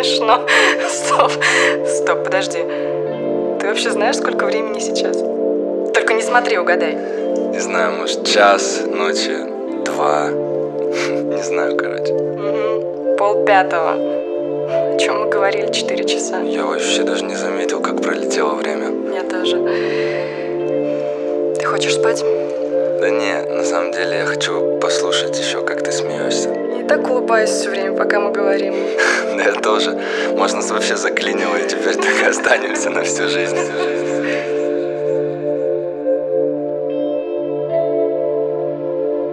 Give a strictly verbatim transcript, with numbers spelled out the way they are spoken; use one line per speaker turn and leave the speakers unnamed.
смешно. Стоп, стоп, подожди. Ты вообще знаешь, сколько времени сейчас? Только не смотри, угадай.
Не знаю, может, час ночи, два. Не знаю, короче.
Угу. Пол пятого. О чем мы говорили четыре часа?
Я вообще даже не заметил, как пролетело время.
Я тоже. Ты хочешь спать?
Да не, на самом деле я хочу послушать еще, как ты смеешься.
Я так улыбаюсь все время, пока мы говорим.
Да я тоже. Можно вообще заклинило, и теперь так и останемся на всю жизнь.